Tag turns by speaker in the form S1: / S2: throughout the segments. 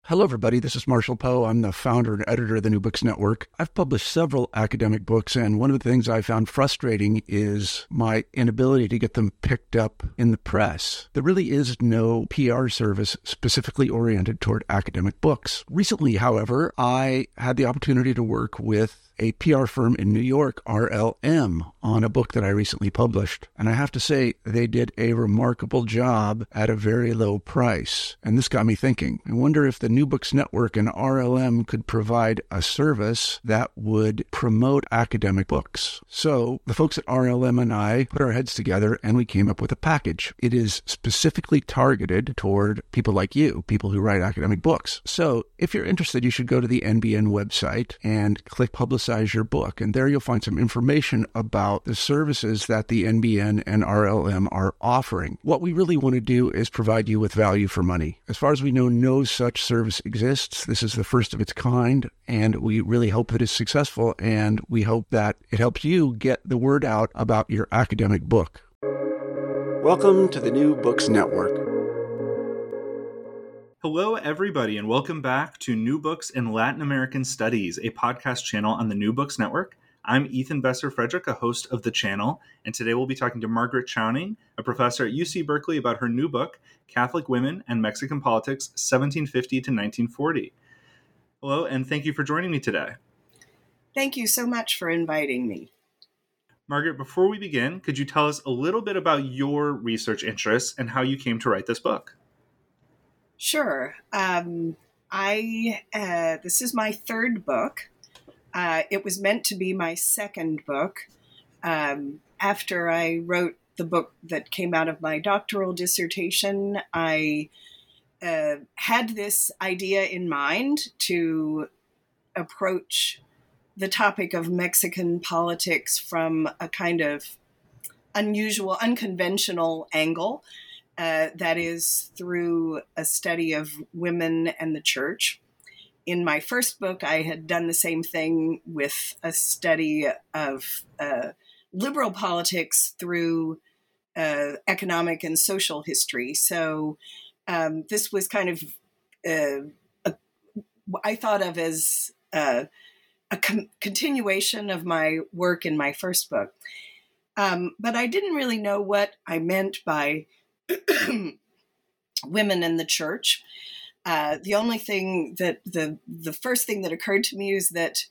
S1: Hello, everybody. This is Marshall Poe. I'm the founder and editor of the New Books Network. I've published several academic books, and one of the things I found frustrating is my inability to get them picked up in the press. There really is no PR service specifically oriented toward academic books. Recently, however, I had the opportunity to work with a PR firm in New York, RLM, on a book that I recently published. And I have to say, they did a remarkable job at a very low price. And this got me thinking. I wonder if the New Books Network and RLM could provide a service that would promote academic books. So the folks at RLM and I put our heads together and we came up with a package. It is specifically targeted toward people like you, people who write academic books. So if you're interested, you should go to the NBN website and click Publicize Your Book. And there you'll find some information about the services that the NBN and RLM are offering. What we really want to do is provide you with value for money. As far as we know, no such service exists. This is the first of its kind, and we really hope that it's successful, and we hope that it helps you get the word out about your academic book. Welcome to the New Books Network.
S2: Hello, everybody, and welcome back to New Books in Latin American Studies, a podcast channel on the New Books Network. I'm Ethan Besser-Frederick, a host of the channel, and today we'll be talking to Margaret Chowning, a professor at UC Berkeley, about her new book, Catholic Women and Mexican Politics, 1750 to 1940. Hello, and thank you for joining me today.
S3: Thank you so much for inviting me.
S2: Margaret, before we begin, could you tell us a little bit about your research interests and how you came to write this book?
S3: Sure. This is my third book. It was meant to be my second book. After I wrote the book that came out of my doctoral dissertation, I had this idea in mind to approach the topic of Mexican politics from a kind of unusual, unconventional angle. That is through a study of women and the church. In my first book, I had done the same thing with a study of liberal politics through economic and social history. So this was kind of, I thought of as a continuation of my work in my first book. But I didn't really know what I meant by women in the church. The only thing that the first thing that occurred to me is that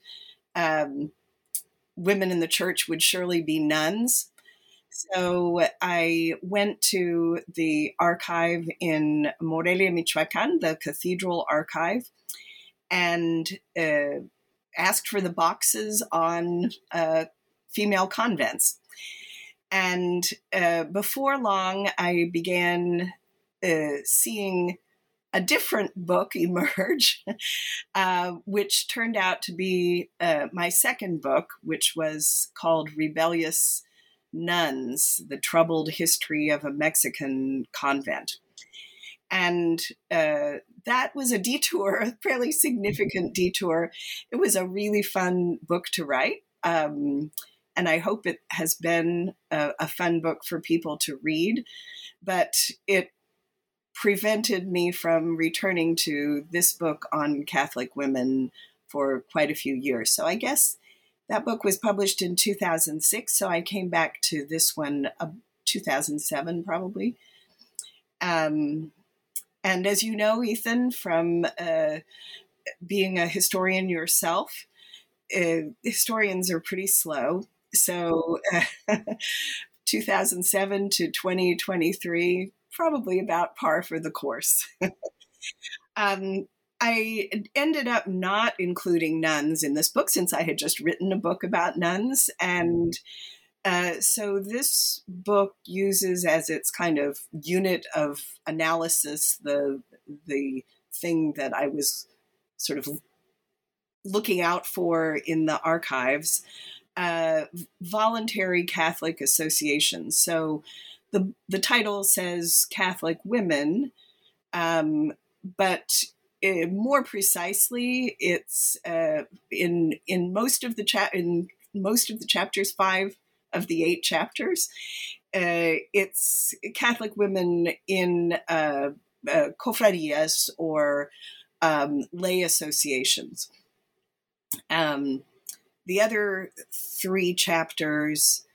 S3: women in the church would surely be nuns. So I went to the archive in Morelia, Michoacan, the cathedral archive, and asked for the boxes on female convents. And before long, I began seeing a different book emerge, which turned out to be my second book, which was called Rebellious Nuns, The Troubled History of a Mexican Convent. And that was a detour, a fairly significant detour. It was a really fun book to write. And I hope it has been a fun book for people to read, but it prevented me from returning to this book on Catholic women for quite a few years. So I guess that book was published in 2006, so I came back to this one 2007 probably. And as you know, Ethan, from being a historian yourself, historians are pretty slow. So 2007 to 2023, probably about par for the course. I ended up not including nuns in this book since I had just written a book about nuns. And so this book uses as its kind of unit of analysis the thing that I was sort of looking out for in the archives, voluntary Catholic associations. So the title says Catholic women, but more precisely, it's in most of the chapters, 5 of the 8 chapters. It's Catholic women in cofradias or lay associations. The other 3 chapters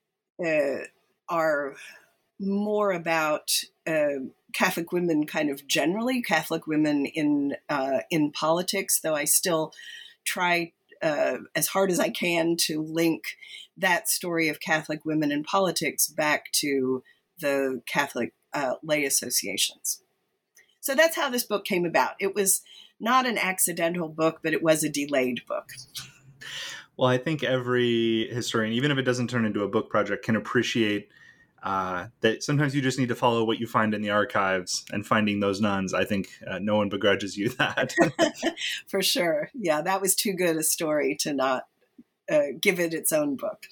S3: are more about Catholic women, kind of generally Catholic women in politics. Though I still try as hard as I can to link that story of Catholic women in politics back to the Catholic lay associations. So that's how this book came about. It was not an accidental book, but it was a delayed book.
S2: Well, I think every historian, even if it doesn't turn into a book project, can appreciate that sometimes you just need to follow what you find in the archives, and finding those nuns. I think no one begrudges you that.
S3: For sure. Yeah, that was too good a story to not give it its own book.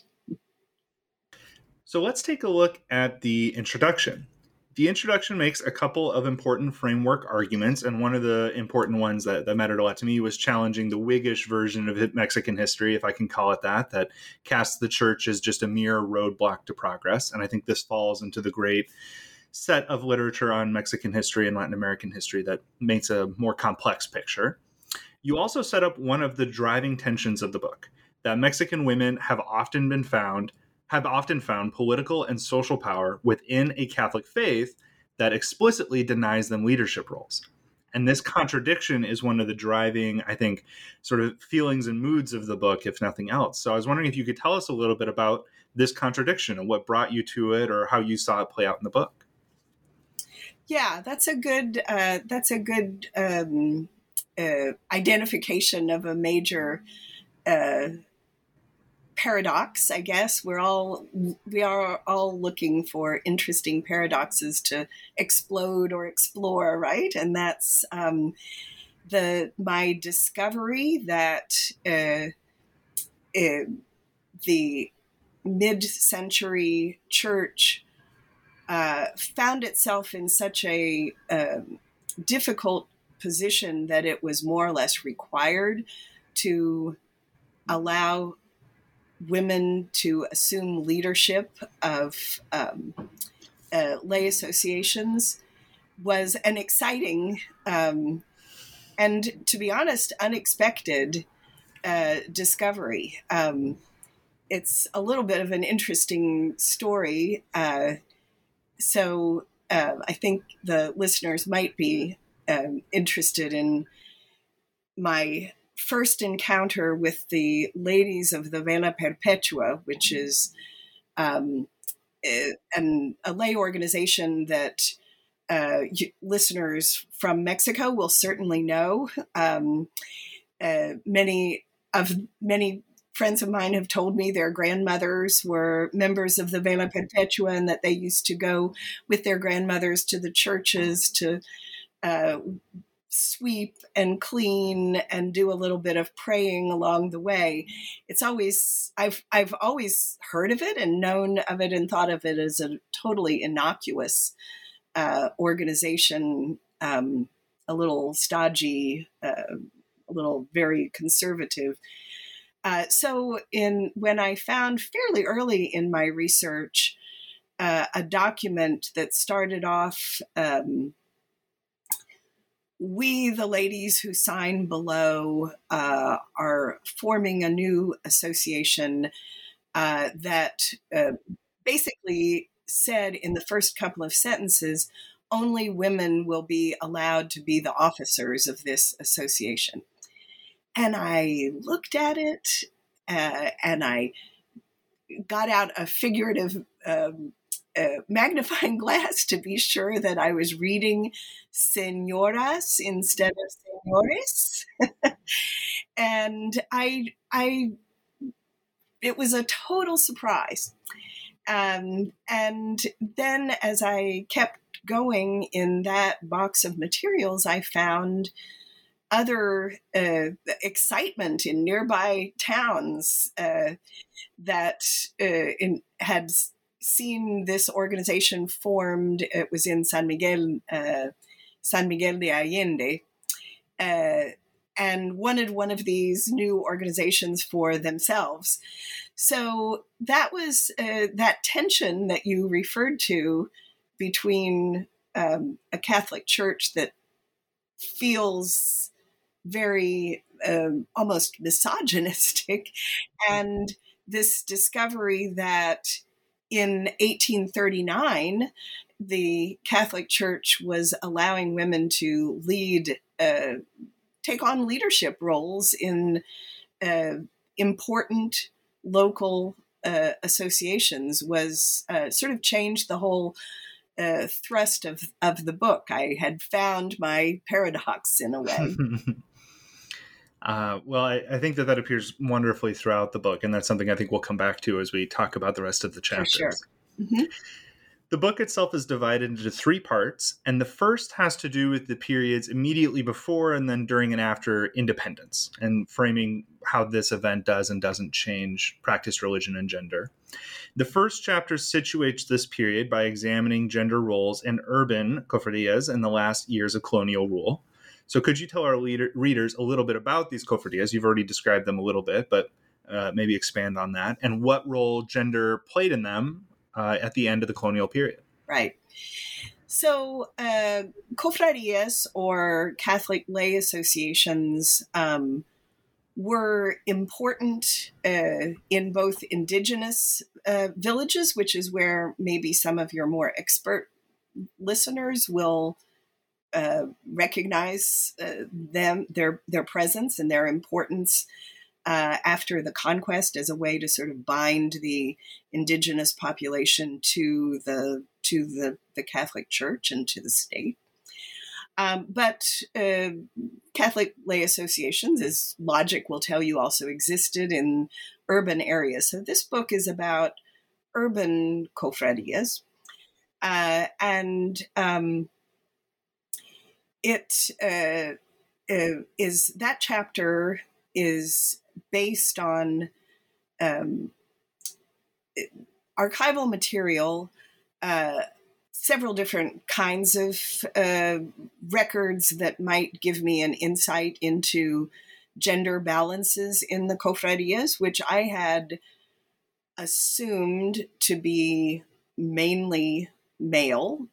S2: So let's take a look at the introduction. The introduction makes a couple of important framework arguments, and one of the important ones that mattered a lot to me was challenging the Whiggish version of Mexican history, if I can call it that casts the church as just a mere roadblock to progress. And I think this falls into the great set of literature on Mexican history and Latin American history that makes a more complex picture. You also set up one of the driving tensions of the book, that Mexican women have often found political and social power within a Catholic faith that explicitly denies them leadership roles. And this contradiction is one of the driving, I think, sort of feelings and moods of the book, if nothing else. So I was wondering if you could tell us a little bit about this contradiction and what brought you to it, or how you saw it play out in the book.
S3: Yeah, that's a good identification of a major paradox, I guess. We are all looking for interesting paradoxes to explode or explore, right? And that's my discovery that the mid-century church found itself in such a difficult position that it was more or less required to allow women to assume leadership of lay associations was an exciting and, to be honest, unexpected discovery. It's a little bit of an interesting story. So I think the listeners might be interested in my first encounter with the Ladies of the Vela Perpetua, which is a lay organization that listeners from Mexico will certainly know. Many friends of mine have told me their grandmothers were members of the Vela Perpetua, and that they used to go with their grandmothers to the churches to sweep and clean and do a little bit of praying along the way. It's always, I've always heard of it and known of it and thought of it as a totally innocuous organization, a little stodgy, a little very conservative. So when I found fairly early in my research a document that started off, we, the ladies who sign below, are forming a new association that basically said in the first couple of sentences, only women will be allowed to be the officers of this association. And I looked at it and I got out a figurative magnifying glass to be sure that I was reading señoras instead of señores. And it was a total surprise. And then as I kept going in that box of materials, I found other excitement in nearby towns that had seen this organization formed. It was in San Miguel de Allende, and wanted one of these new organizations for themselves. So that was that tension that you referred to between a Catholic Church that feels very almost misogynistic. And this discovery that in 1839, the Catholic Church was allowing women to take on leadership roles in important local associations was sort of changed the whole thrust of the book. I had found my paradox in a way.
S2: Well, I think that appears wonderfully throughout the book, and that's something I think we'll come back to as we talk about the rest of the chapters.
S3: For sure. Mm-hmm.
S2: The book itself is divided into 3 parts, and the first has to do with the periods immediately before and then during and after independence, and framing how this event does and doesn't change practiced religion and gender. The first chapter situates this period by examining gender roles in urban cofradías in the last years of colonial rule. So could you tell our readers a little bit about these cofradías? You've already described them a little bit, but maybe expand on that, and what role gender played in them at the end of the colonial period.
S3: Right. So cofradías, or Catholic lay associations, were important in both indigenous villages, which is where maybe some of your more expert listeners will recognize their presence and their importance after the conquest as a way to sort of bind the indigenous population to the Catholic Church and to the state. But Catholic lay associations, as logic will tell you, also existed in urban areas. So this book is about urban cofradías. And it is, that chapter is based on archival material, several different kinds of records that might give me an insight into gender balances in the cofradías, which I had assumed to be mainly male.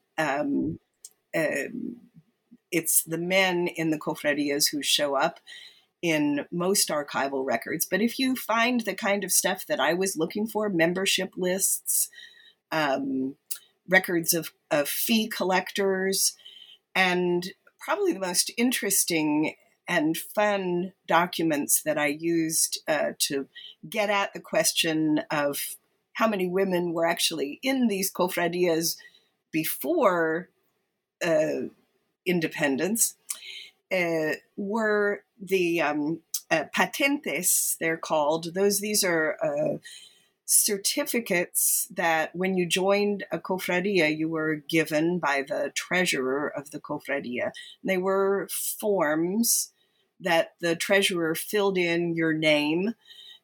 S3: It's the men in the cofradías who show up in most archival records. But if you find the kind of stuff that I was looking for, membership lists, records of fee collectors, and probably the most interesting and fun documents that I used to get at the question of how many women were actually in these cofradías before independence, were the patentes, they're called. These are certificates that when you joined a cofradia, you were given by the treasurer of the cofradia. They were forms that the treasurer filled in your name,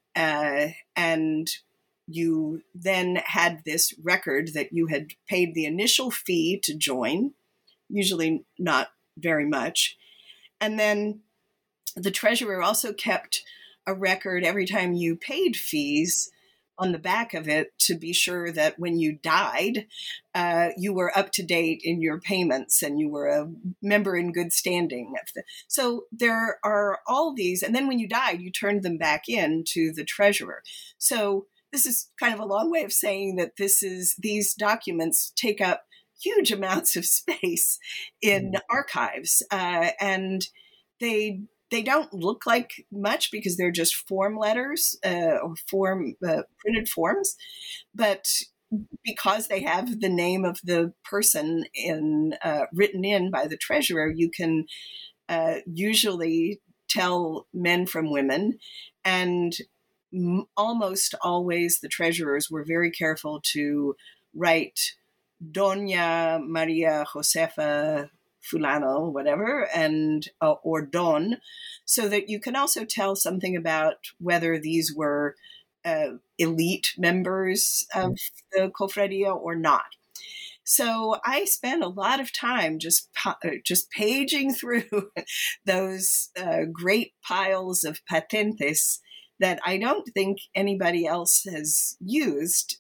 S3: and you then had this record that you had paid the initial fee to join, usually not very much. And then the treasurer also kept a record every time you paid fees on the back of it to be sure that when you died, you were up to date in your payments and you were a member in good standing. So there are all these, and then when you died, you turned them back in to the treasurer. So this is kind of a long way of saying that these documents take up huge amounts of space in archives, and they don't look like much because they're just form letters or printed forms, but because they have the name of the person written in by the treasurer, you can usually tell men from women, and almost always the treasurers were very careful to write Doña Maria Josefa Fulano, whatever, and or Don, so that you can also tell something about whether these were elite members of the cofradia or not. So I spent a lot of time just paging through those great piles of patentes that I don't think anybody else has used.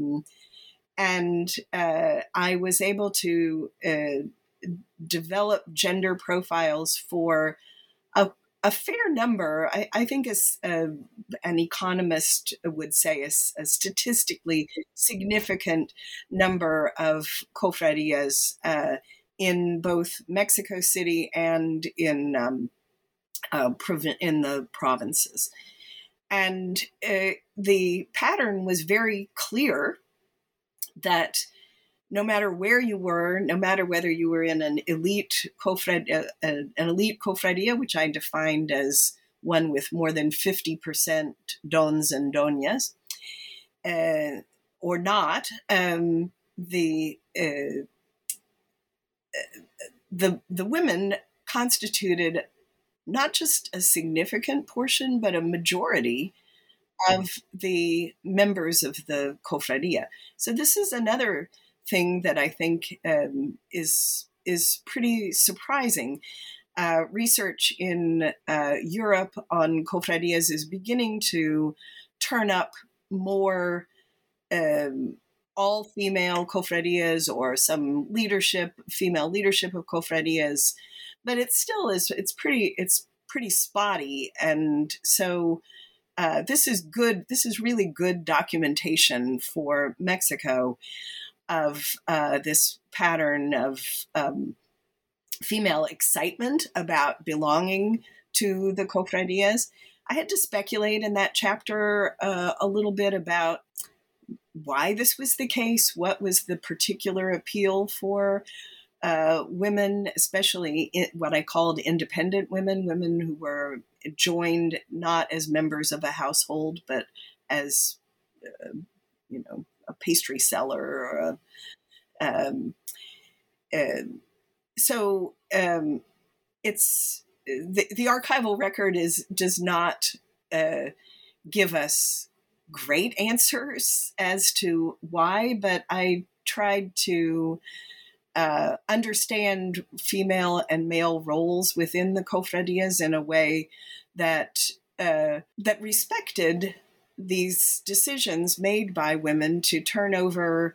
S3: And I was able to develop gender profiles for a fair number. I think an economist would say a statistically significant number of cofradías in both Mexico City and in the provinces. And the pattern was very clear that no matter where you were, no matter whether you were in an elite cofradia, which I defined as one with more than 50% dons and doñas, or not, the women constituted not just a significant portion, but a majority of the members of the cofradia. So this is another thing that I think is pretty surprising. Research in Europe on cofradias is beginning to turn up more all-female cofradias or some female leadership of cofradias, but it still is. It's pretty spotty, and so this is good. This is really good documentation for Mexico of this pattern of female excitement about belonging to the cofradias. I had to speculate in that chapter a little bit about why this was the case, what was the particular appeal for women, especially what I called independent women who were joined not as members of a household, but as, a pastry seller or it's the archival record does not give us great answers as to why, but I tried to understand female and male roles within the cofradias in a way that respected these decisions made by women to turn over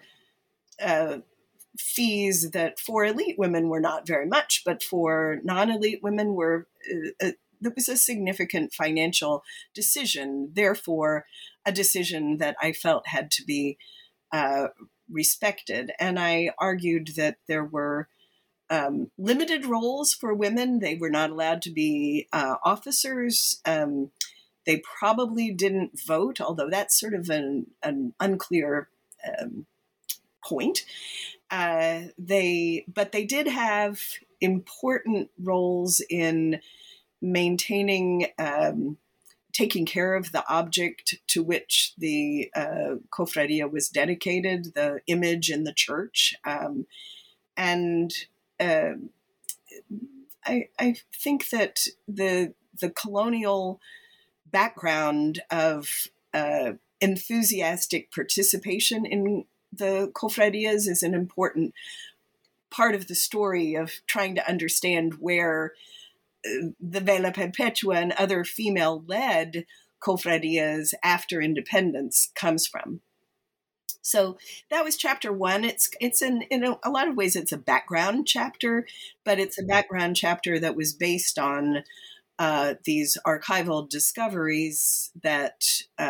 S3: fees that for elite women were not very much, but for non-elite women were that was a significant financial decision. Therefore, a decision that I felt had to be respected. And I argued that there were limited roles for women. They were not allowed to be officers. They probably didn't vote, although that's sort of an unclear point. But they did have important roles in maintaining, taking care of the object to which the cofradia was dedicated, the image in the church. And I think that the colonial background of enthusiastic participation in the cofradias is an important part of the story of trying to understand where the Vela Perpetua and other female-led cofradias after independence comes from. So that was chapter one. It's in a lot of ways it's a background chapter, but it's a background chapter that was based on these archival discoveries that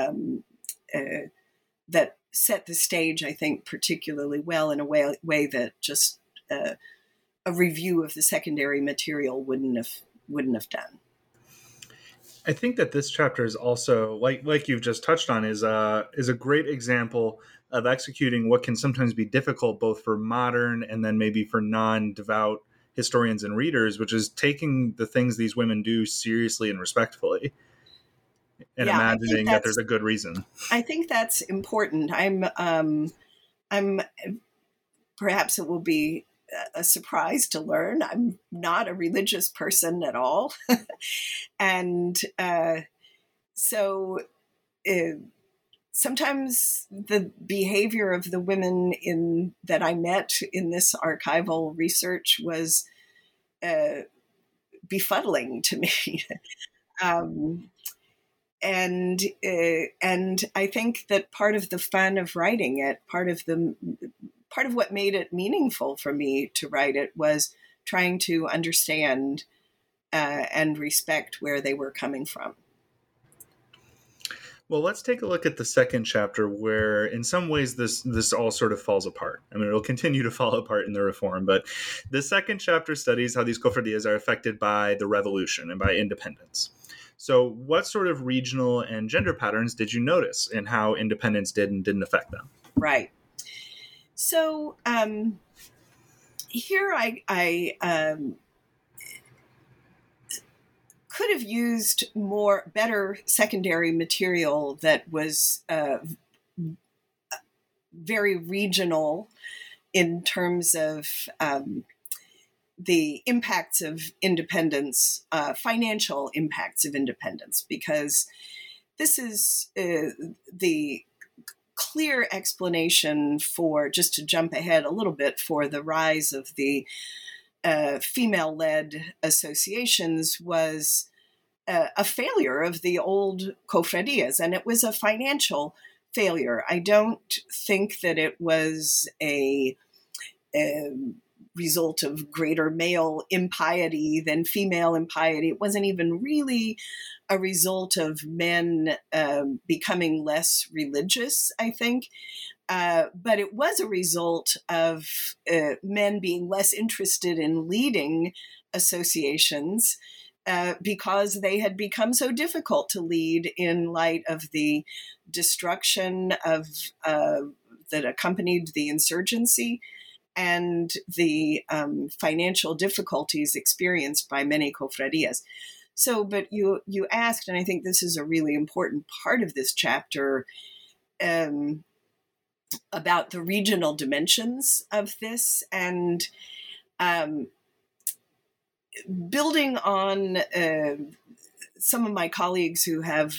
S3: that set the stage, I think, particularly well in a way that just a review of the secondary material wouldn't have done.
S2: I think that this chapter is also, like you've just touched on, is a great example of executing what can sometimes be difficult both for modern and then maybe for non-devout historians and readers, which is taking the things these women do seriously and respectfully and imagining that there's a good reason.
S3: I think that's important. I'm perhaps it will be a surprise to learn I'm not a religious person at all. And so sometimes the behavior of the women that I met in this archival research was befuddling to me. And I think that part of the fun of writing it, part of what made it meaningful for me to write it was trying to understand and respect where they were coming from.
S2: Well, let's take a look at the second chapter, where in some ways this all sort of falls apart. I mean, it'll continue to fall apart in the reform, but the second chapter studies how these cofradías are affected by the revolution and by independence. So what sort of regional and gender patterns did you notice in how independence did and didn't affect them?
S3: Right. So here I could have used better secondary material that was very regional in terms of the impacts of independence, financial impacts of independence, because this is the clear explanation for, just to jump ahead a little bit, for the rise of the female-led associations was a failure of the old cofradías, and it was a financial failure. I don't think that it was a result of greater male impiety than female impiety. It wasn't even really a result of men becoming less religious, I think. But it was a result of men being less interested in leading associations because they had become so difficult to lead in light of the destruction of that accompanied the insurgency and the financial difficulties experienced by many cofradías. So, but you asked, and I think this is a really important part of this chapter, about the regional dimensions of this, and building on some of my colleagues who have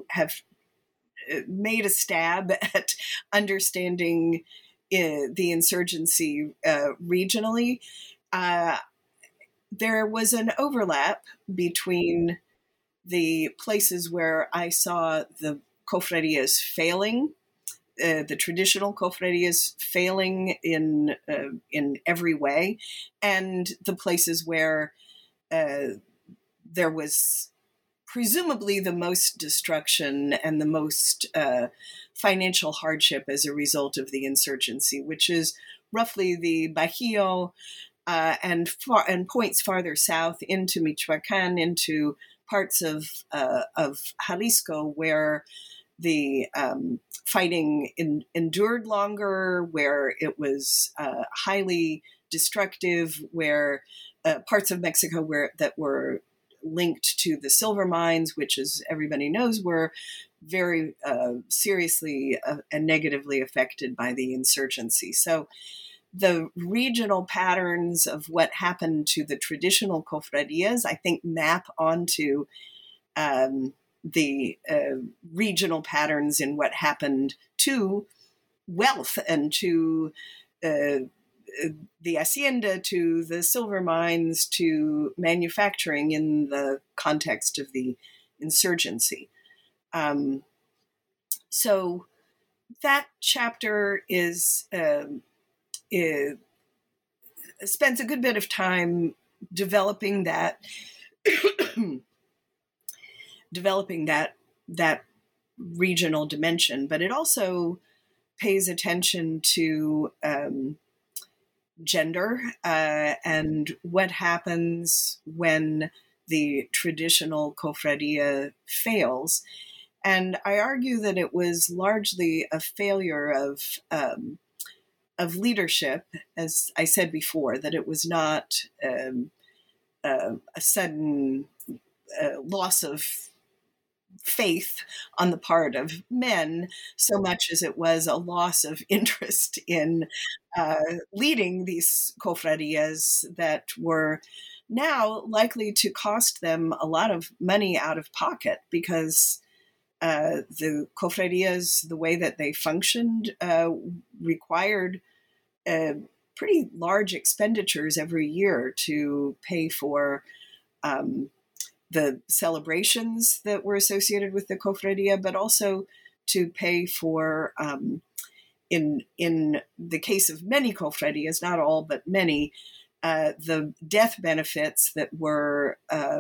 S3: made a stab at understanding the insurgency regionally. There was an overlap between the places where I saw the cofradías failing, the traditional cofradías failing in every way, and the places where there was presumably the most destruction and the most financial hardship as a result of the insurgency, which is roughly the Bajío and points farther south into Michoacán, into parts of Jalisco, where the fighting endured longer, where it was highly destructive, where parts of Mexico that were linked to the silver mines, which, as everybody knows, were very seriously and negatively affected by the insurgency. So the regional patterns of what happened to the traditional cofradías, I think, map onto the regional patterns in what happened to wealth and to the hacienda, to the silver mines, to manufacturing in the context of the insurgency. So that chapter spends a good bit of time developing that regional dimension, but it also pays attention to gender and what happens when the traditional cofradia fails. And I argue that it was largely a failure of leadership, as I said before, that it was not a sudden loss of faith on the part of men, so much as it was a loss of interest in leading these cofradias that were now likely to cost them a lot of money out of pocket, because the cofradias, the way that they functioned, required pretty large expenditures every year to pay for the celebrations that were associated with the cofradia, but also to pay for, in the case of many cofradias, not all, but many, the death benefits that were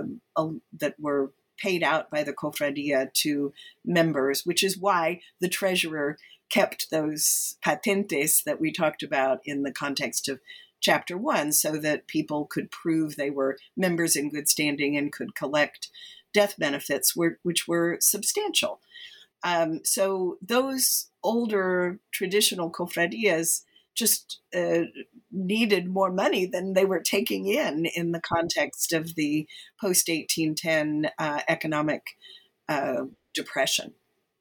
S3: paid out by the cofradia to members, which is why the treasurer kept those patentes that we talked about in the context of Chapter 1, so that people could prove they were members in good standing and could collect death benefits, which were substantial. So those older traditional cofradias just needed more money than they were taking in the context of the post-1810 economic depression.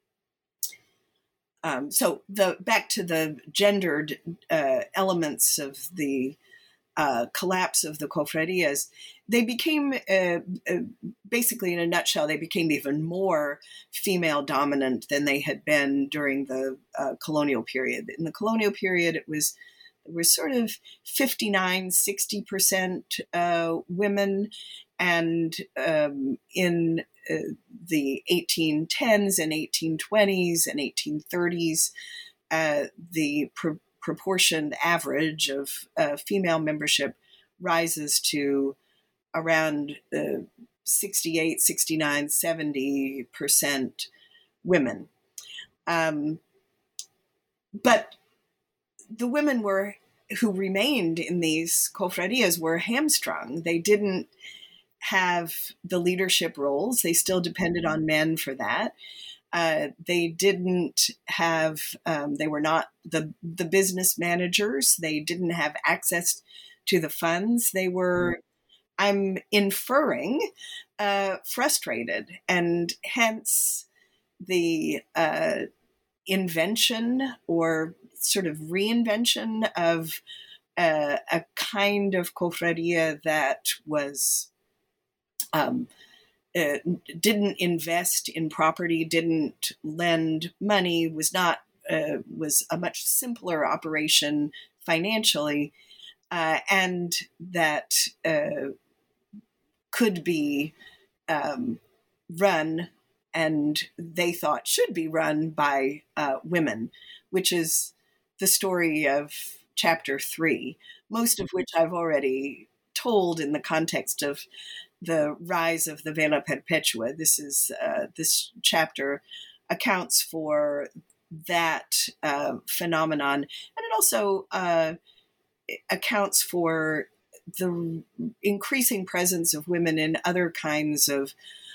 S3: So back to the gendered elements of the collapse of the cofradias, they became, basically in a nutshell, they became even more female dominant than they had been during the colonial period. In the colonial period, it was sort of 59, 60% women, and in the 1810s and 1820s and 1830s, the proportion average of female membership rises to around 68, 69, 70% women. But the women who remained in these cofradias were hamstrung. They didn't have the leadership roles. They still depended on men for that. They didn't have, they were not the business managers. They didn't have access to the funds. They were, I'm inferring, frustrated. And hence the invention or sort of reinvention of a kind of cofradia that was didn't invest in property, didn't lend money, was a much simpler operation financially, and that could be run, and they thought should be run by women, which is the story of Chapter 3, most of which I've already told in the context of the rise of the Vela Perpetua. This chapter accounts for that phenomenon, and it also accounts for the increasing presence of women in other kinds of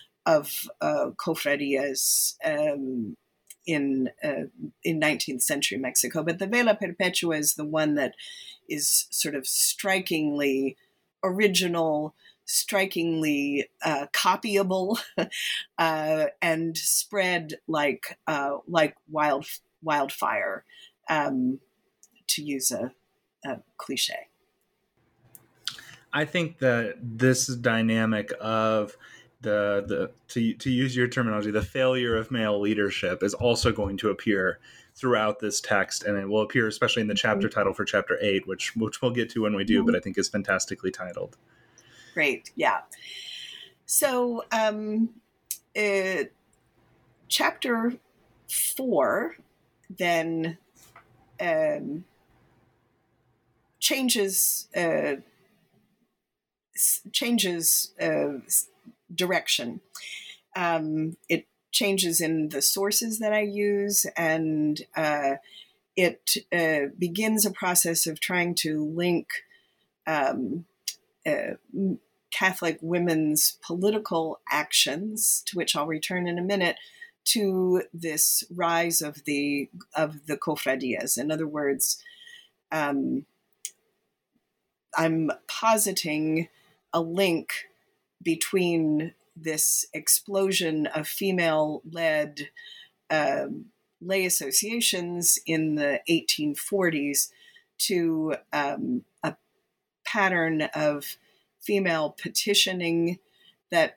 S3: cofradias in 19th century Mexico. But the Vela Perpetua is the one that is sort of strikingly original, strikingly copyable, and spread like wildfire, to use a cliche.
S2: I think that this dynamic of to use your terminology, the failure of male leadership is also going to appear throughout this text, and it will appear especially in the chapter title for Chapter 8, which we'll get to when we do, but I think is fantastically titled.
S3: Great, yeah. So Chapter 4 then changes direction. It changes in the sources that I use, and it begins a process of trying to link Catholic women's political actions, to which I'll return in a minute, to this rise of the cofradias. In other words, I'm positing a link between this explosion of female-led lay associations in the 1840s to a pattern of female petitioning that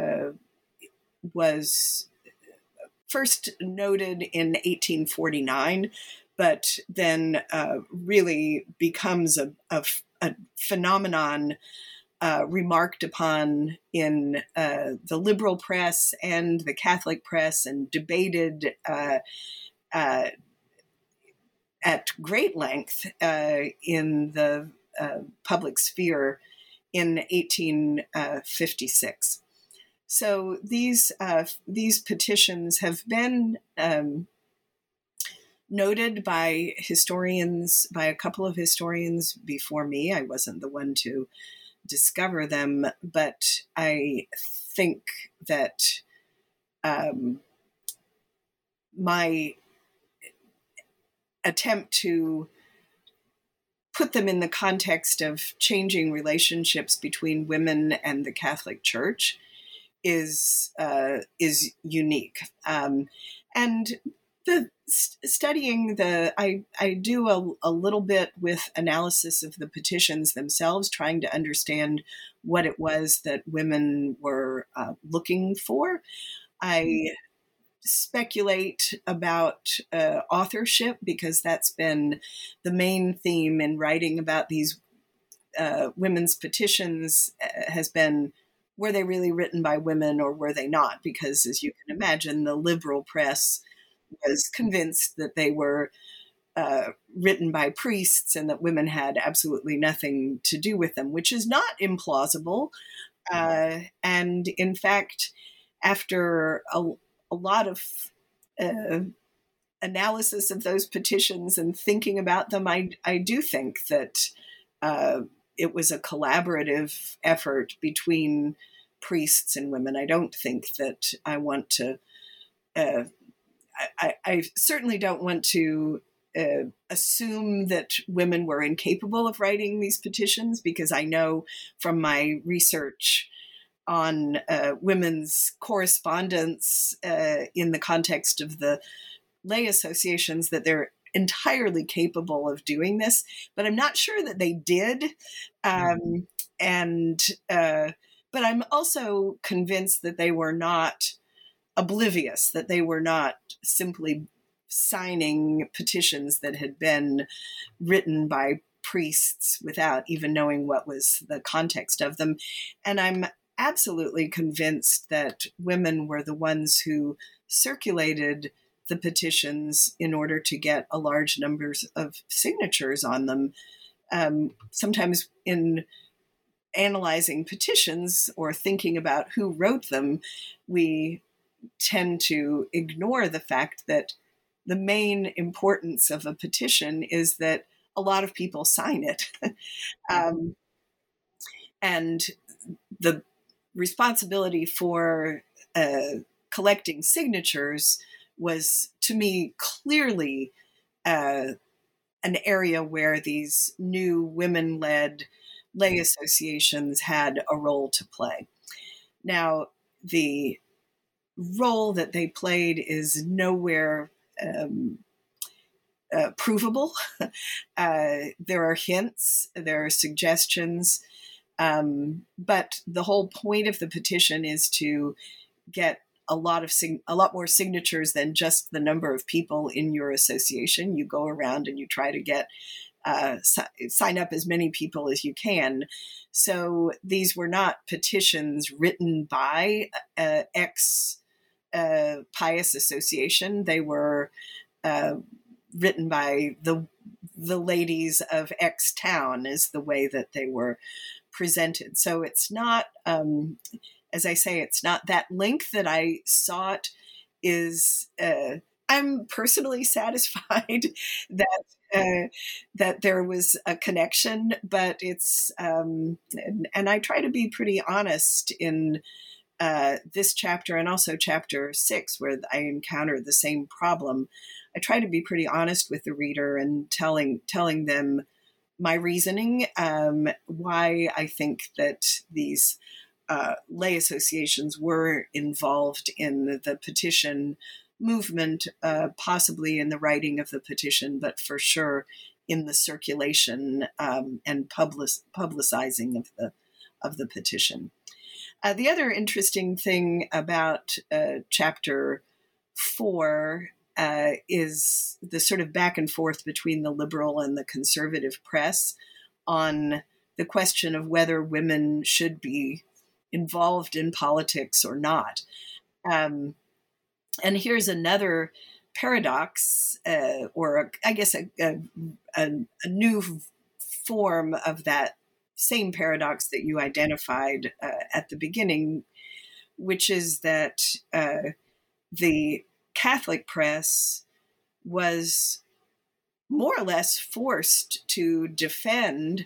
S3: was first noted in 1849, but then really becomes a phenomenon remarked upon in the liberal press and the Catholic press, and debated at great length in the public sphere in 1856. So these petitions have been noted by historians, by a couple of historians before me. I wasn't the one to discover them, but I think that my attempt to put them in the context of changing relationships between women and the Catholic Church is unique. And studying I do a little bit with analysis of the petitions themselves, trying to understand what it was that women were looking for. I speculate about authorship, because that's been the main theme in writing about these women's petitions, has been, were they really written by women or were they not? Because, as you can imagine, the liberal press was convinced that they were written by priests and that women had absolutely nothing to do with them, which is not implausible. And in fact, after a lot of analysis of those petitions and thinking about them, I do think that it was a collaborative effort between priests and women. I don't think that I want to, I certainly don't want to assume that women were incapable of writing these petitions, because I know from my research on women's correspondence in the context of the lay associations that they're entirely capable of doing this, but I'm not sure that they did. But I'm also convinced that they were not oblivious, that they were not simply signing petitions that had been written by priests without even knowing what was the context of them. And I'm absolutely convinced that women were the ones who circulated the petitions in order to get a large numbers of signatures on them. Sometimes in analyzing petitions or thinking about who wrote them, we tend to ignore the fact that the main importance of a petition is that a lot of people sign it. And the responsibility for collecting signatures was, to me, clearly an area where these new women-led lay associations had a role to play. Now, the role that they played is nowhere provable. There are hints, there are suggestions, but the whole point of the petition is to get a lot more signatures than just the number of people in your association. You go around and you try to get sign up as many people as you can. So these were not petitions written by X pious association. They were written by the ladies of X town, is the way that they were presented. So it's not, as I say, it's not that link that I sought. Is I'm personally satisfied that that there was a connection, but it's and I try to be pretty honest in this chapter and also chapter 6, where I encounter the same problem. I try to be pretty honest with the reader and telling them my reasoning, why I think that these lay associations were involved in the petition movement, possibly in the writing of the petition, but for sure in the circulation and publicizing of the petition. The other interesting thing about chapter 4 is the sort of back and forth between the liberal and the conservative press on the question of whether women should be involved in politics or not. And here's another paradox, or I guess a new form of that same paradox that you identified at the beginning, which is that the Catholic press was more or less forced to defend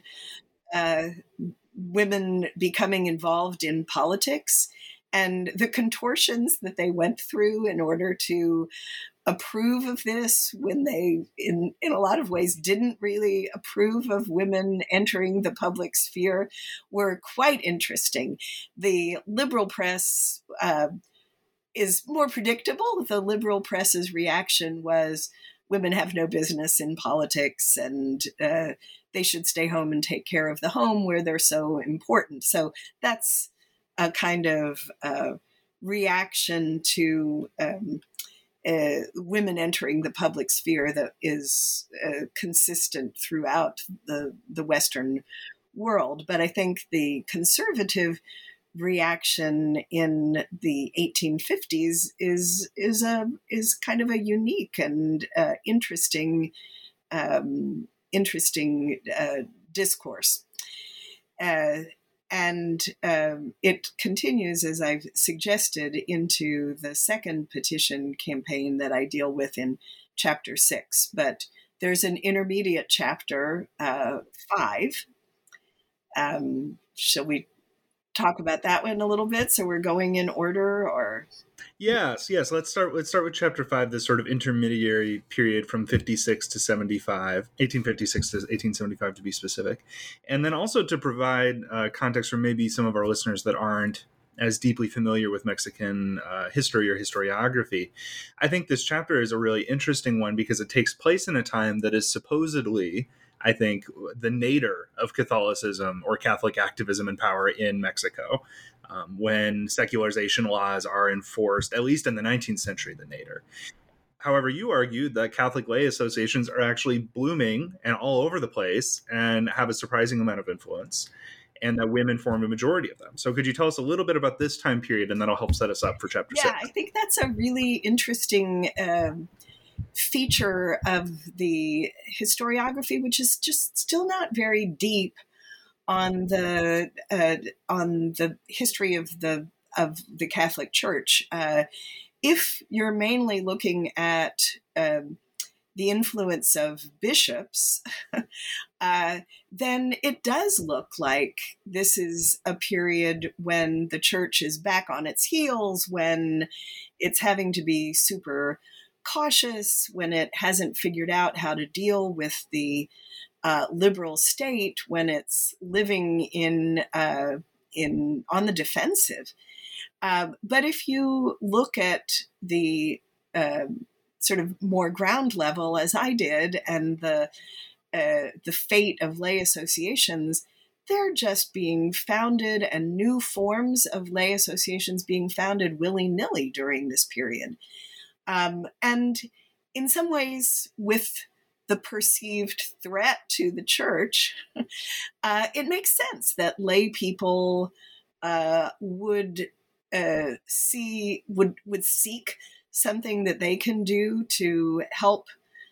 S3: women becoming involved in politics and the contortions that they went through in order to approve of this when they, in a lot of ways, didn't really approve of women entering the public sphere were quite interesting. The liberal press is more predictable. The liberal press's reaction was women have no business in politics and they should stay home and take care of the home where they're so important. So that's a kind of reaction to women entering the public sphere that is consistent throughout the Western world. But I think the conservative reaction in the 1850s is kind of a unique and interesting discourse. And it continues, as I've suggested, into the second petition campaign that I deal with in chapter 6. But there's an intermediate chapter 5. Shall we talk about that one a little bit? So we're going in order, or?
S2: Yes. Let's start with chapter 5, this sort of intermediary period from 56 to 75, 1856 to 1875 to be specific. And then also to provide context for maybe some of our listeners that aren't as deeply familiar with Mexican history or historiography. I think this chapter is a really interesting one because it takes place in a time that is supposedly, I think, the nadir of Catholicism or Catholic activism and power in Mexico. When secularization laws are enforced, at least in the 19th century, the nadir. However, you argue that Catholic lay associations are actually blooming and all over the place and have a surprising amount of influence, and that women form a majority of them. So could you tell us a little bit about this time period, and that'll help set us up for chapter 6?
S3: Yeah, I think that's a really interesting feature of the historiography, which is just still not very deep on the history of the Catholic Church. If you're mainly looking at the influence of bishops, then it does look like this is a period when the church is back on its heels, when it's having to be super cautious, when it hasn't figured out how to deal with the liberal state, when it's living on the defensive. But if you look at the sort of more ground level, as I did, and the fate of lay associations, they're just being founded, and new forms of lay associations being founded willy-nilly during this period. And in some ways, with the perceived threat to the church, it makes sense that lay people would seek something that they can do to help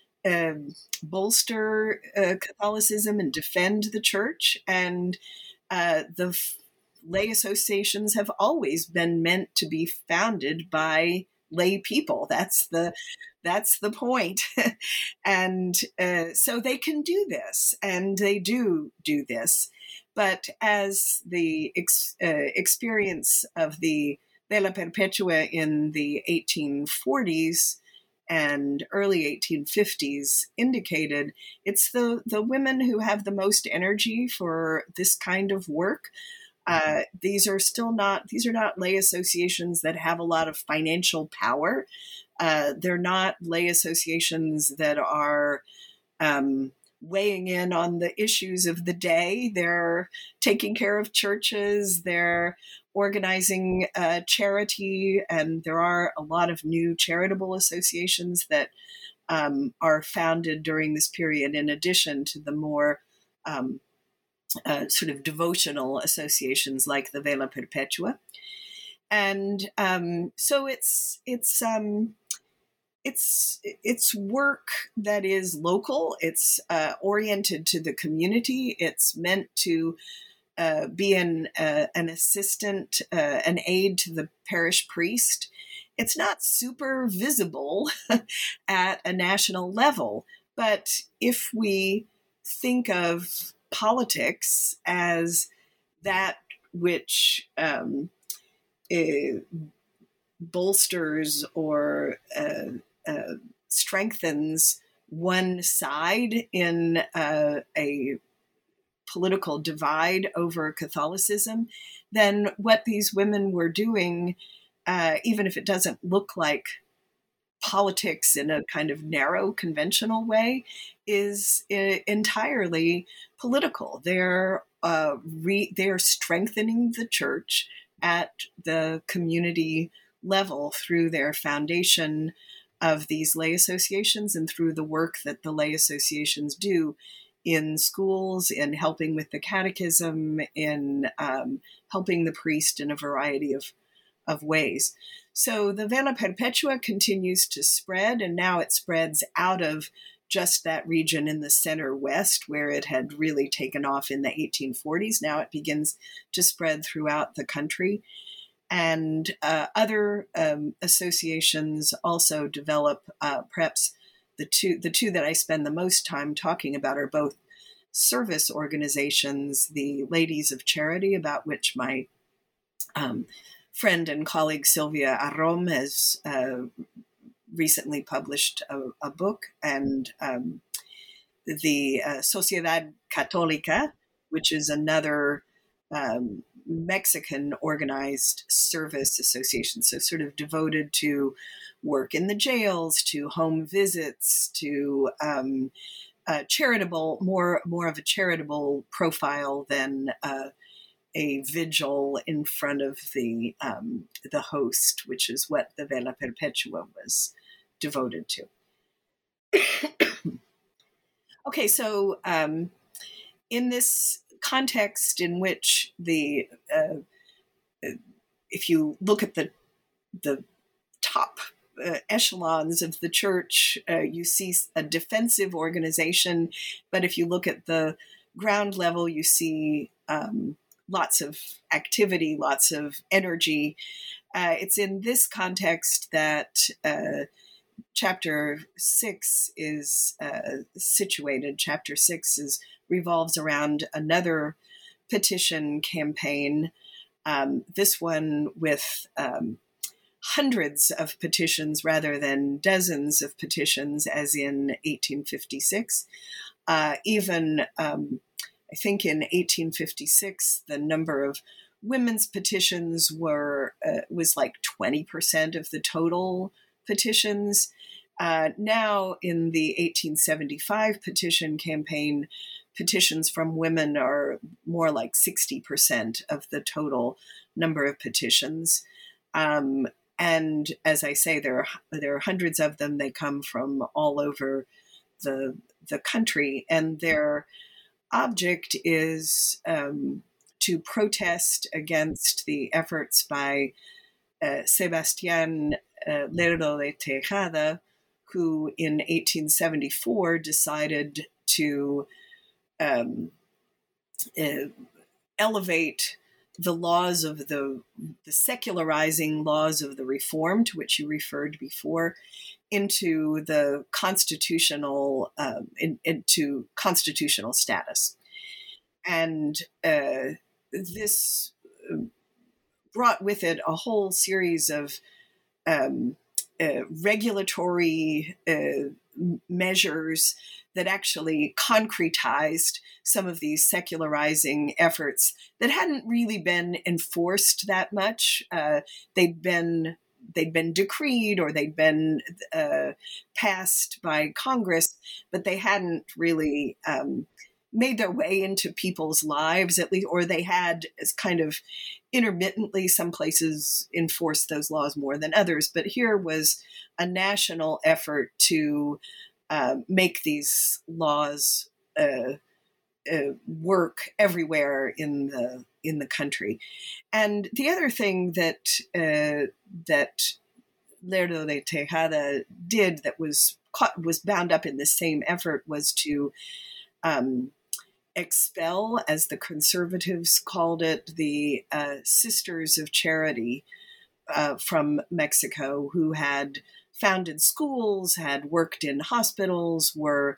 S3: bolster Catholicism and defend the church. And the lay associations have always been meant to be founded by lay people. That's the point. And so they can do this, and they do this. But as the experience of the Vela Perpetua in the 1840s and early 1850s indicated, it's the women who have the most energy for this kind of work. These are not lay associations that have a lot of financial power. They're not lay associations that are weighing in on the issues of the day. They're taking care of churches. They're organizing charity, and there are a lot of new charitable associations that are founded during this period, in addition to the more sort of devotional associations like the Vela Perpetua. And so it's it's work that is local. It's oriented to the community. It's meant to be an assistant, an aid to the parish priest. It's not super visible at a national level, but if we think of politics as that which bolsters or strengthens one side in a political divide over Catholicism, then what these women were doing, even if it doesn't look like politics in a kind of narrow, conventional way, is entirely political. They're strengthening the church at the community level through their foundation of these lay associations and through the work that the lay associations do in schools, in helping with the catechism, in helping the priest in a variety of ways. So the Vela Perpetua continues to spread, and now it spreads out of just that region in the center west where it had really taken off in the 1840s. Now it begins to spread throughout the country. And other associations also develop. Perhaps the two that I spend the most time talking about are both service organizations, the Ladies of Charity, about which my friend and colleague Sylvia Arrom has recently published a book, and the Sociedad Católica, which is another Mexican organized service association, so sort of devoted to work in the jails, to home visits, to charitable, more of a charitable profile than a vigil in front of the host, which is what the Vela Perpetua was devoted to. Okay, so in this context in which the if you look at the top echelons of the church, you see a defensive organization, but if you look at the ground level, you see lots of activity, lots of energy. It's in this context that Chapter 6 is situated. Chapter 6 revolves around another petition campaign, this one with hundreds of petitions rather than dozens of petitions, as in 1856. Even, I think in 1856, the number of women's petitions was like 20% of the total petitions. Now, in the 1875 petition campaign, petitions from women are more like 60% of the total number of petitions. And as I say, there are hundreds of them. They come from all over the country, and their object is to protest against the efforts by Sebastián Lerdo de Tejada, who in 1874 decided to elevate the laws of the secularizing laws of the Reform, to which you referred before, into the constitutional into constitutional status, and this brought with it a whole series of regulatory measures that actually concretized some of these secularizing efforts that hadn't really been enforced that much. They'd been decreed, or they'd been passed by Congress, but they hadn't really made their way into people's lives, at least, or they had as kind of intermittently. Some places enforced those laws more than others, but here was a national effort to make these laws work everywhere in the country. And the other thing that Lerdo de Tejada did that was bound up in the same effort was to expel, as the conservatives called it, the Sisters of Charity from Mexico, who had founded schools, had worked in hospitals, were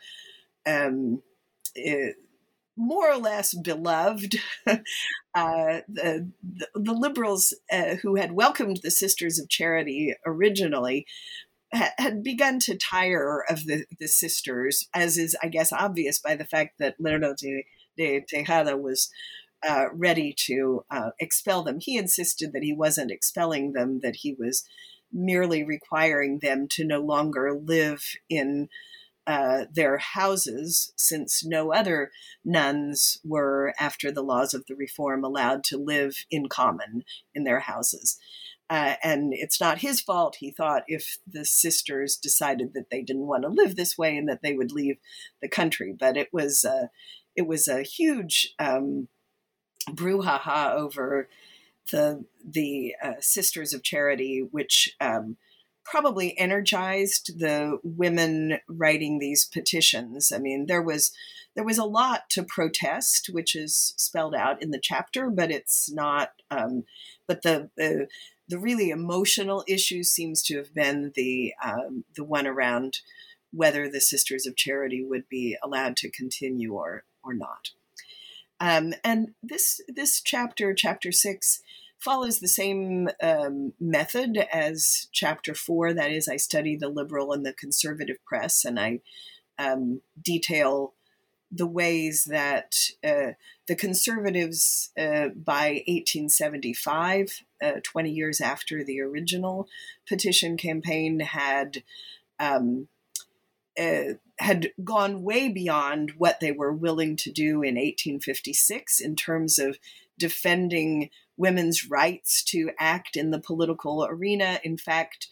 S3: more or less beloved. The liberals who had welcomed the Sisters of Charity originally had begun to tire of the sisters, as is, I guess, obvious by the fact that Lerdo de Tejada was ready to expel them. He insisted that he wasn't expelling them, that he was merely requiring them to no longer live in their houses, since no other nuns were, after the laws of the Reform, allowed to live in common in their houses. And it's not his fault. He thought if the sisters decided that they didn't want to live this way and that they would leave the country. But it was a huge brouhaha over the Sisters of Charity, which probably energized the women writing these petitions. I mean, there was a lot to protest, which is spelled out in the chapter, but it's not. But the really emotional issue seems to have been the one around whether the Sisters of Charity would be allowed to continue or not. And this chapter 6, follows the same method as chapter 4. That is, I study the liberal and the conservative press, and I detail the ways that the conservatives, by 1875, 20 years after the original petition campaign, had gone way beyond what they were willing to do in 1856 in terms of defending women's rights to act in the political arena. In fact,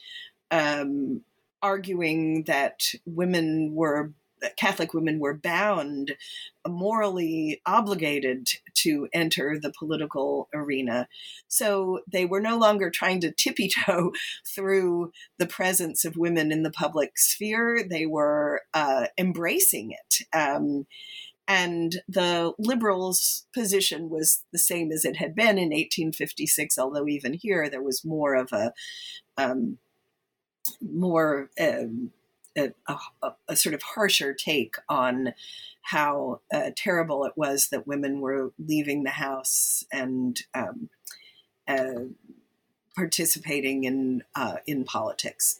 S3: arguing that Catholic women were bound, morally obligated to enter the political arena. So they were no longer trying to tippy-toe through the presence of women in the public sphere. They were embracing it. And the liberals' position was the same as it had been in 1856, although even here there was more of a sort of harsher take on how terrible it was that women were leaving the house and participating in politics.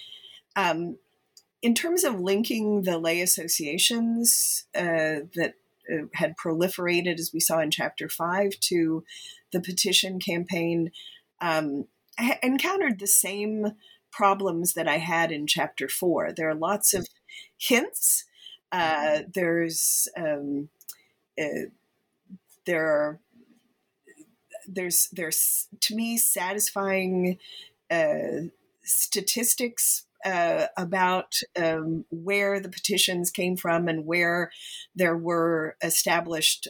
S3: In terms of linking the lay associations that had proliferated, as we saw in Chapter 5, to the petition campaign, I encountered the same problems that I had in Chapter 4. There are lots of hints. There's to me satisfying statistics about where the petitions came from and where there were established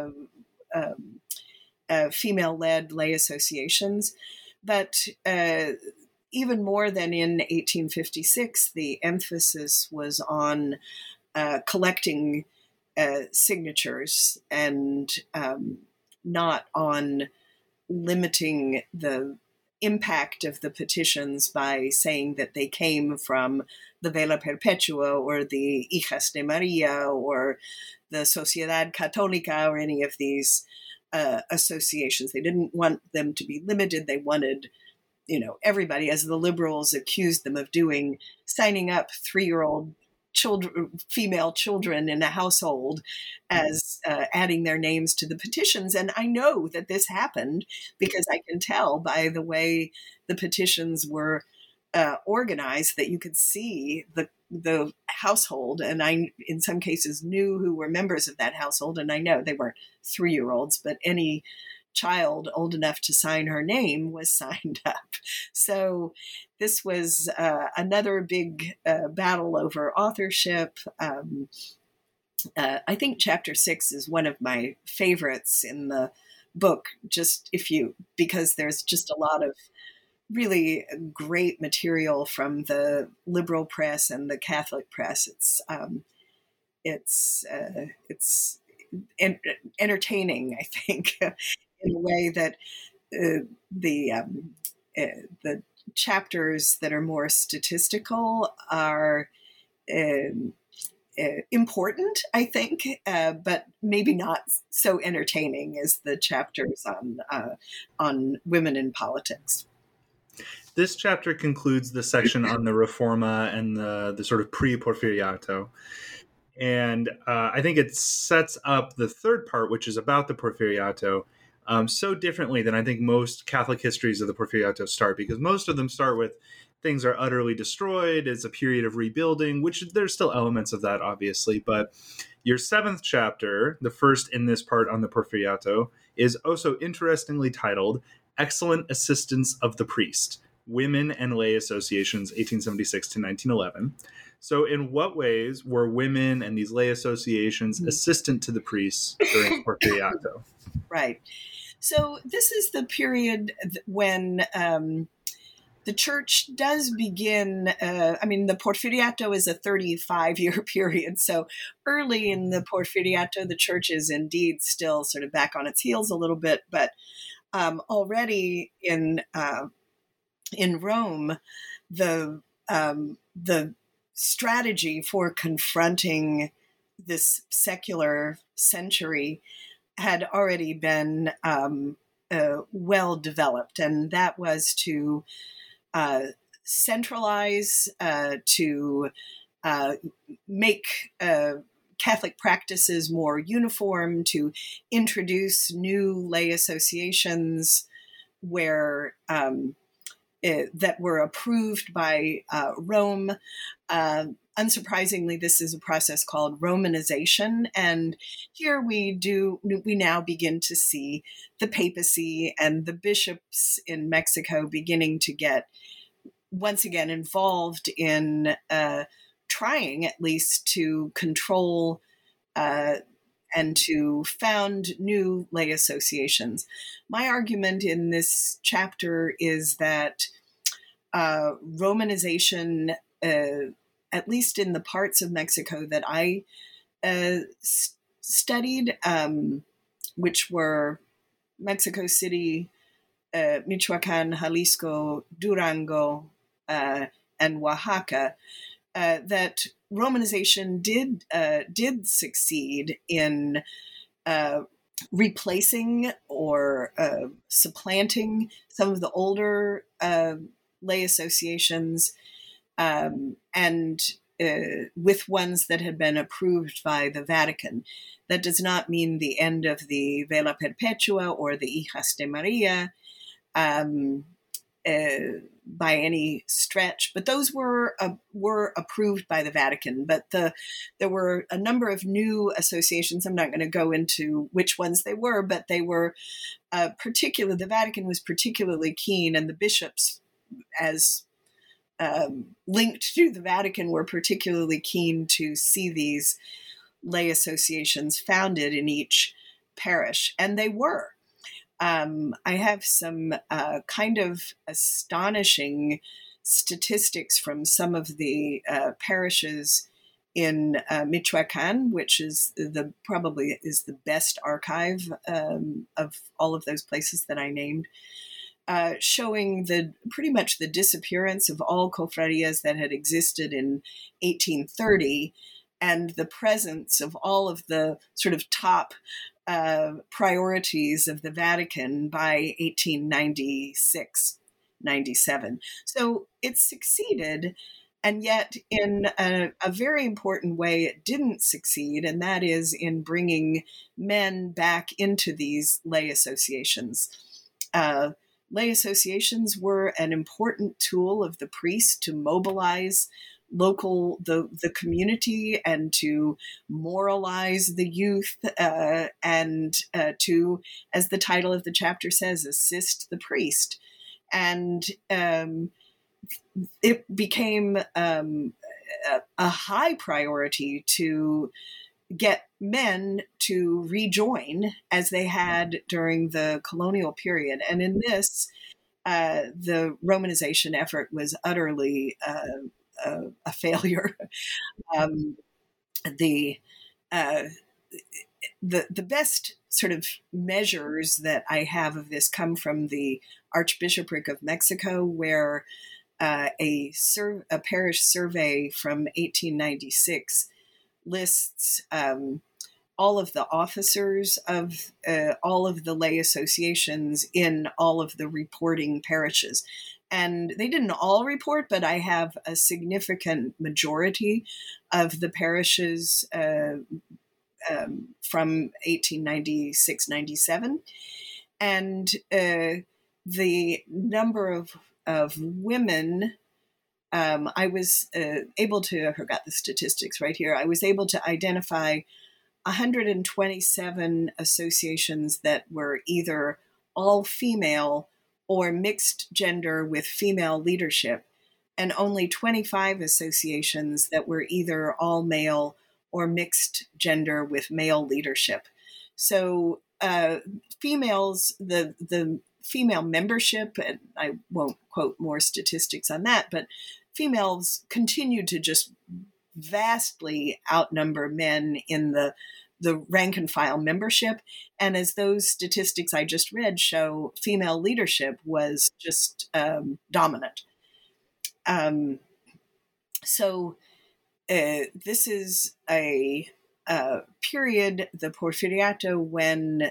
S3: female-led lay associations. But even more than in 1856, the emphasis was on collecting signatures and not on limiting the impact of the petitions by saying that they came from the Vela Perpetua or the Hijas de Maria or the Sociedad Católica or any of these associations. They didn't want them to be limited. They wanted, everybody, as the liberals accused them of doing, signing up 3-year-old female children in a household as adding their names to the petitions. And I know that this happened because I can tell by the way the petitions were organized that you could see the household. And I, in some cases, knew who were members of that household. And I know they weren't 3-year-olds, but any child old enough to sign her name was signed up. So this was another big battle over authorship. I think Chapter 6 is one of my favorites in the book, because there's just a lot of really great material from the liberal press and the Catholic press. It's entertaining, I think, in a way that the chapters that are more statistical are important, I think, but maybe not so entertaining as the chapters on women in politics.
S2: This chapter concludes the section on the Reforma and the sort of pre-Porfiriato. And I think it sets up the third part, which is about the Porfiriato, so differently than I think most Catholic histories of the Porfiriato start, because most of them start with things are utterly destroyed. It's a period of rebuilding, which there's still elements of that, obviously. But your seventh chapter, the first in this part on the Porfiriato, is also interestingly titled Excellent Assistance of the Priest, Women and Lay Associations, 1876 to 1911. So in what ways were women and these lay associations assistant to the priests during Porfiriato?
S3: Right. So this is the period when the church does begin. The Porfiriato is a 35-year period. So early in the Porfiriato, the church is indeed still sort of back on its heels a little bit. But already in Rome, the strategy for confronting this secular century had already been well developed, and that was to centralize, to make Catholic practices more uniform, to introduce new lay associations where that were approved by Rome. Unsurprisingly, this is a process called Romanization, and here we now begin to see the papacy and the bishops in Mexico beginning to get once again involved in trying at least to control and to found new lay associations. My argument in this chapter is that Romanization, at least in the parts of Mexico that I studied, which were Mexico City, Michoacan, Jalisco, Durango, and Oaxaca, that Romanization did succeed in replacing or supplanting some of the older lay associations, and with ones that had been approved by the Vatican. That does not mean the end of the Vela Perpetua or the Hijas de Maria by any stretch, but those were approved by the Vatican. But there were a number of new associations. I'm not going to go into which ones they were, but they were the Vatican was particularly keen, and the bishops, as linked to the Vatican, were particularly keen to see these lay associations founded in each parish, and they were. I have some kind of astonishing statistics from some of the parishes in Michoacan, which is probably the best archive of all of those places that I named, showing pretty much the disappearance of all cofradias that had existed in 1830, and the presence of all of the sort of top priorities of the Vatican by 1896, 97. So it succeeded, and yet in a very important way it didn't succeed, and that is in bringing men back into these lay associations. Lay associations were an important tool of the priest to mobilize the community and to moralize the youth and to, as the title of the chapter says, assist the priest. And it became a high priority to get men to rejoin as they had during the colonial period. And in this, the Romanization effort was utterly a failure. Um, the best sort of measures that I have of this come from the Archbishopric of Mexico, where a parish survey from 1896 lists all of the officers of all of the lay associations in all of the reporting parishes. And they didn't all report, but I have a significant majority of the parishes from 1896-97. And the number of women, I was able to, I forgot the statistics right here, I was able to identify 127 associations that were either all female or mixed gender with female leadership, and only 25 associations that were either all male or mixed gender with male leadership. So females, the female membership, and I won't quote more statistics on that, but females continue to just vastly outnumber men in the rank and file membership. And as those statistics I just read show, female leadership was just dominant. So this is a period, the Porfiriato, when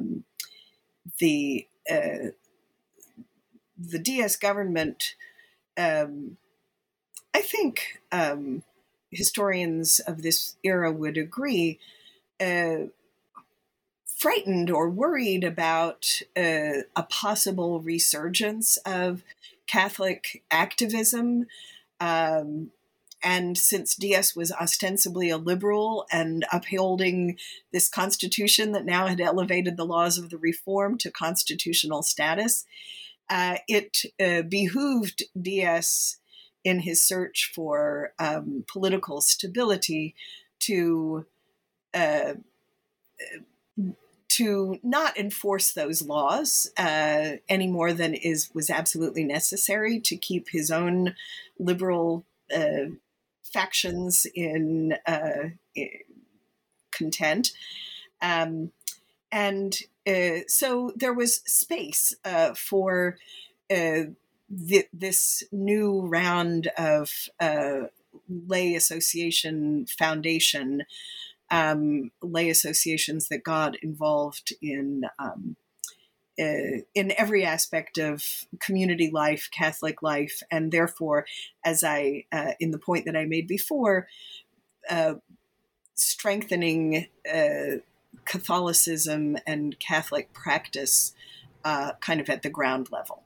S3: the Diaz government, I think historians of this era would agree, frightened or worried about a possible resurgence of Catholic activism. And since Diaz was ostensibly a liberal and upholding this constitution that now had elevated the laws of the Reform to constitutional status, it behooved Diaz, in his search for political stability, to not enforce those laws any more than was absolutely necessary to keep his own liberal factions in content. So there was space for this new round of lay association foundation, lay associations that got involved in every aspect of community life, Catholic life, and therefore, as in the point that I made before, strengthening Catholicism and Catholic practice kind of at the ground level.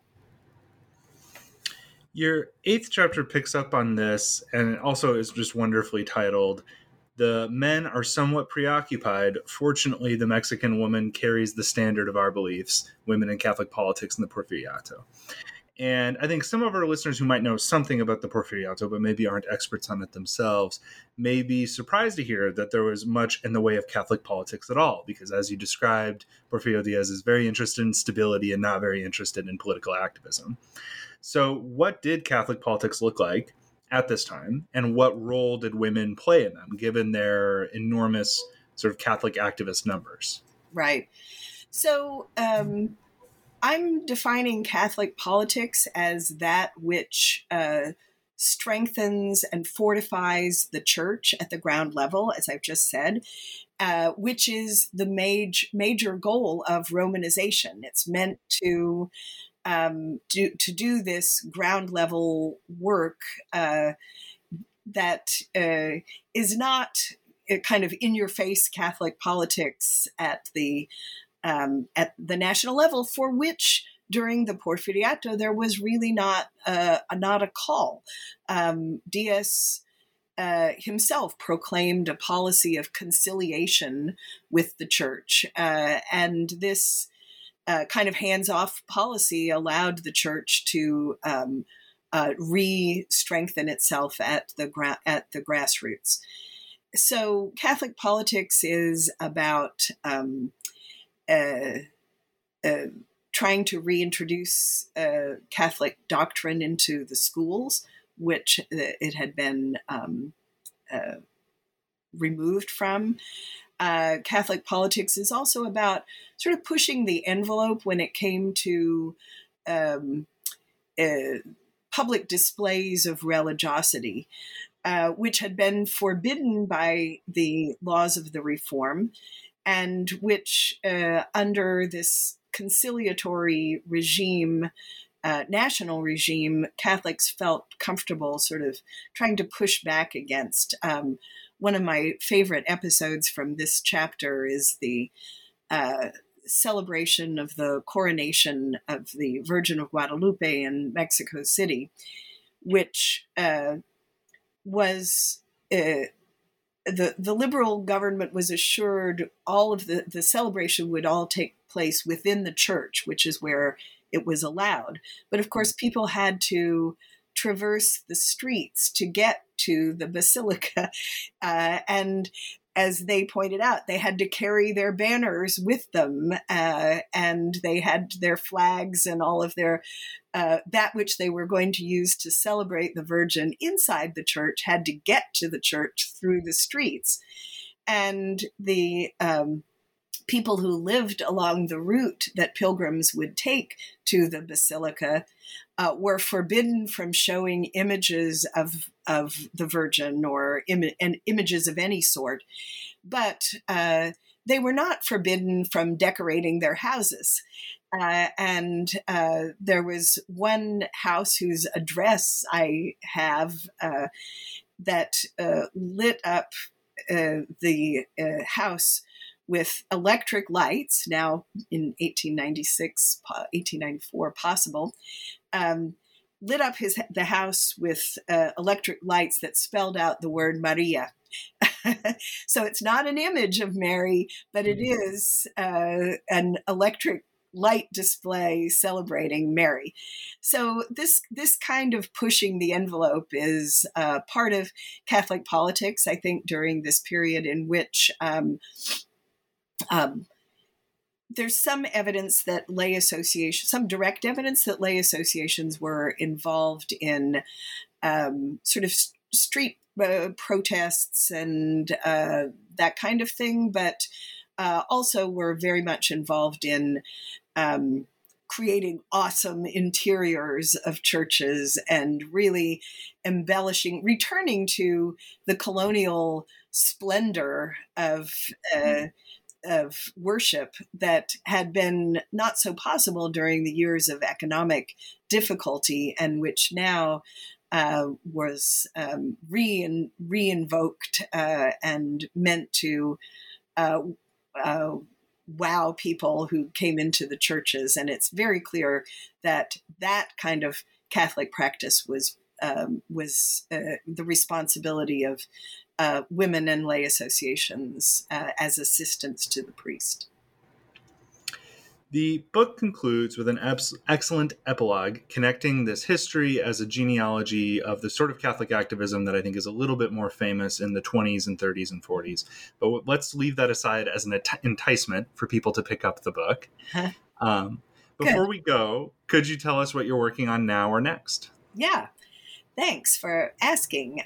S2: Your 8th chapter picks up on this, and it also is just wonderfully titled, "The Men Are Somewhat Preoccupied. Fortunately, the Mexican woman carries the standard of our beliefs, women in Catholic politics in the Porfiriato." And I think some of our listeners who might know something about the Porfiriato, but maybe aren't experts on it themselves, may be surprised to hear that there was much in the way of Catholic politics at all, because as you described, Porfirio Diaz is very interested in stability and not very interested in political activism. So what did Catholic politics look like at this time, and what role did women play in them, given their enormous sort of Catholic activist numbers?
S3: Right. So I'm defining Catholic politics as that which strengthens and fortifies the church at the ground level, as I've just said, which is the major goal of Romanization. It's meant to do this ground level work that is not a kind of in your face Catholic politics at the national level, for which during the Porfiriato there was really not a call. Diaz himself proclaimed a policy of conciliation with the church, and this kind of hands-off policy allowed the church to re-strengthen itself at the grassroots. So Catholic politics is about trying to reintroduce Catholic doctrine into the schools, which it had been removed from. Catholic politics is also about sort of pushing the envelope when it came to public displays of religiosity, which had been forbidden by the laws of the Reform, and which under this conciliatory regime, national regime, Catholics felt comfortable sort of trying to push back against. One of my favorite episodes from this chapter is the celebration of the coronation of the Virgin of Guadalupe in Mexico City, which was the liberal government was assured all of the celebration would all take place within the church, which is where it was allowed. But of course, people had to traverse the streets to get to the basilica. And as they pointed out, they had to carry their banners with them, and they had their flags and all of their, that which they were going to use to celebrate the Virgin inside the church had to get to the church through the streets. And the people who lived along the route that pilgrims would take to the basilica were forbidden from showing images of the Virgin or images of any sort. But they were not forbidden from decorating their houses. And there was one house whose address I have that lit up the house with electric lights, now in 1896, 1894 possible, lit up the house with electric lights that spelled out the word Maria. So it's not an image of Mary, but it is an electric light display celebrating Mary. So this kind of pushing the envelope is part of Catholic politics, I think, during this period in which there's some evidence that lay associations, some direct evidence that lay associations were involved in sort of street protests and that kind of thing, but also were very much involved in creating awesome interiors of churches and really embellishing, returning to the colonial splendor of worship that had been not so possible during the years of economic difficulty, and which now was re-invoked and meant to wow people who came into the churches. And it's very clear that that kind of Catholic practice was the responsibility of women and lay associations as assistants to the priest.
S2: The book concludes with an excellent epilogue connecting this history as a genealogy of the sort of Catholic activism that I think is a little bit more famous in the 20s and 30s and 40s. But let's leave that aside as an enticement for people to pick up the book. Before we go, could you tell us what you're working on now or next?
S3: Yeah, thanks for asking.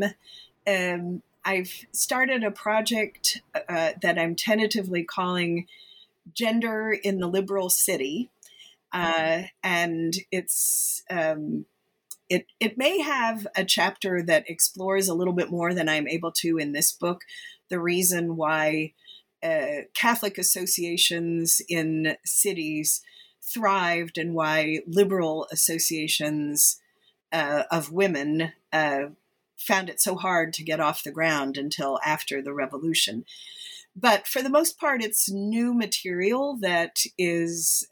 S3: I've started a project that I'm tentatively calling Gender in the Liberal City, and it's it may have a chapter that explores a little bit more than I'm able to in this book, the reason why Catholic associations in cities thrived and why liberal associations of women found it so hard to get off the ground until after the revolution. But for the most part, it's new material that is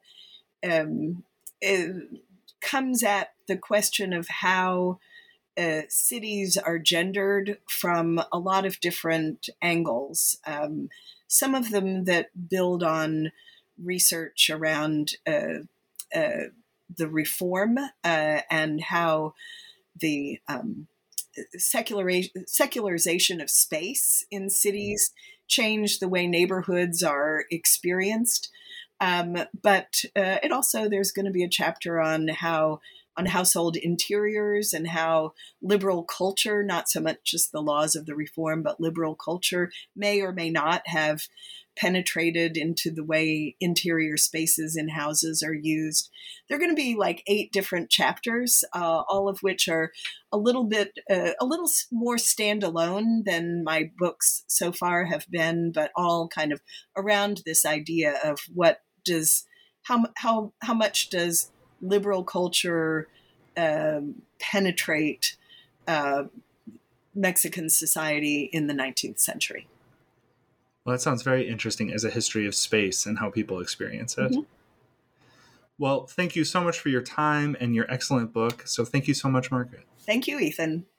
S3: comes at the question of how cities are gendered from a lot of different angles. Some of them that build on research around the Reform and how the secularization of space in cities change the way neighborhoods are experienced. But it also, there's going to be a chapter on household interiors and how liberal culture, not so much just the laws of the reform, but liberal culture may or may not have penetrated into the way interior spaces in houses are used. There are going to be like 8 different chapters, all of which are a little more standalone than my books so far have been, but all kind of around this idea of how much does liberal culture penetrate Mexican society in the 19th century.
S2: Well, that sounds very interesting as a history of space and how people experience it. Mm-hmm. Well, thank you so much for your time and your excellent book. So thank you so much, Margaret.
S3: Thank you, Ethan.